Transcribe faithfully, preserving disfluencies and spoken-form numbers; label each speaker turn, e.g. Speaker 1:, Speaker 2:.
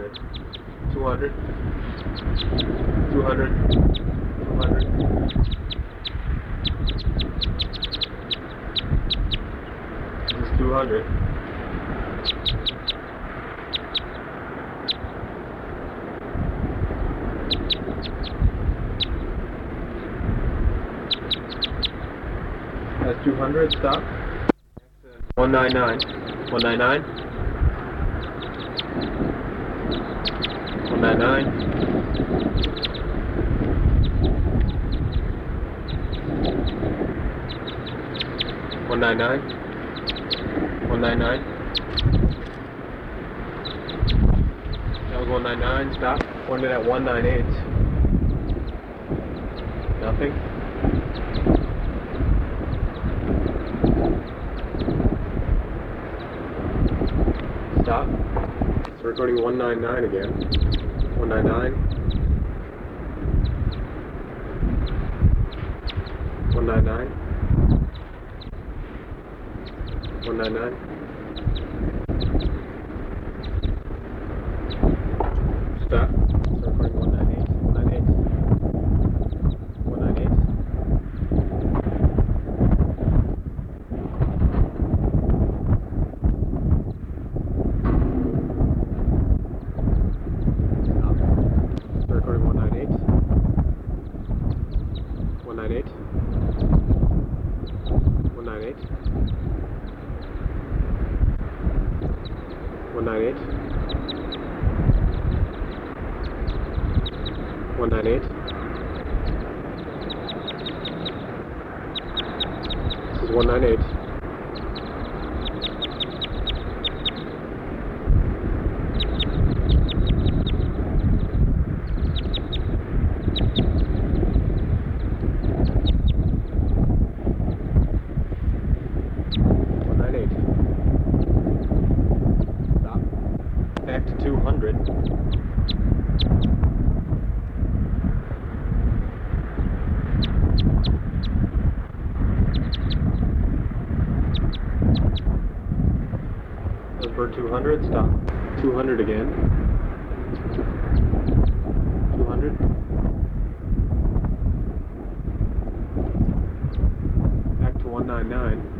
Speaker 1: hundred. two hundred. two hundred. two hundred. This is two hundred. That's two hundred, stop. one ninety-nine. one ninety-nine. one ninety-nine. one ninety-nine. one ninety-nine. That was one ninety-nine, stop. One at one ninety-eight. Nothing. Stop. It's recording one ninety-nine again. one ninety-nine. one ninety-nine. one ninety-nine. Stop. It's recording one ninety-eight. one ninety-eight. one ninety-eight. Recording one ninety-eight. one ninety-eight. one ninety-eight. one ninety-eight. one ninety-eight. This is one ninety-eight. one ninety-eight. Stop. Back to two hundred. That's for two hundred. Stop. two hundred again. two hundred. Back to one ninety-nine.